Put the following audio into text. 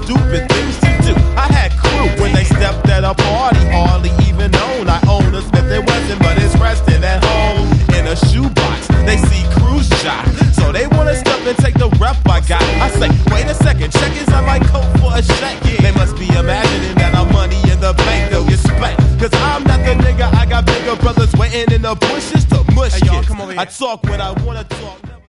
stupid things to do. I had crew when they stepped at a party, hardly even known. I own a Smith & Wesson, but it's resting at home in a shoebox. They see Cruise Jock, so they wanna step and take the rep I got. I say, wait a second, check is I might coat for a shank. They must be imagining that our money in the bank, they'll get spanked. Cause I'm not the nigga, I got bigger brothers waiting in the bushes to mush kids. I talk what I wanna talk.